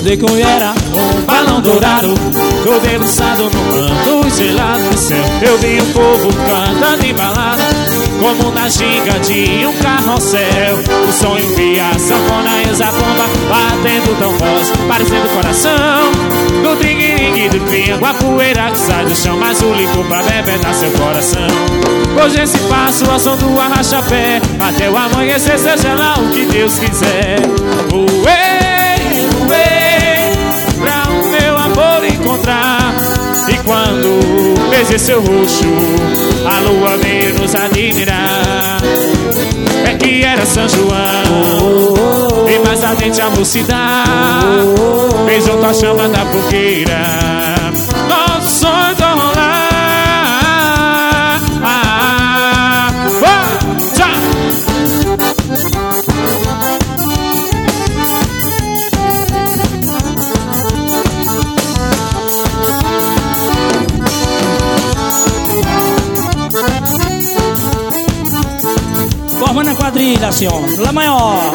de como era um balão dourado, tô debruçado no manto gelado do céu. Eu vi o povo cantando embalado, como na ginga de um carrossel. O sonho via a sanfona e a pomba batendo tão voz, parecendo coração. No tringue-ringue do triângulo, a poeira que sai do chão, mas o licor pra beber tá seu coração. Hoje esse passo ao som do arracha-pé, até o amanhecer, seja lá o que Deus quiser. Voei, voei, pra o meu amor encontrar. E quando beijei seu rosto, a lua veio nos admirar. É que era São João, e mais ardente a mocidade, beijou tua chama da fogueira, nosso sonho tão rolar. Formando a quadrilha, senhor, Lá maior.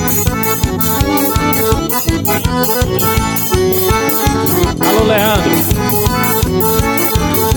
Alô, Leandro.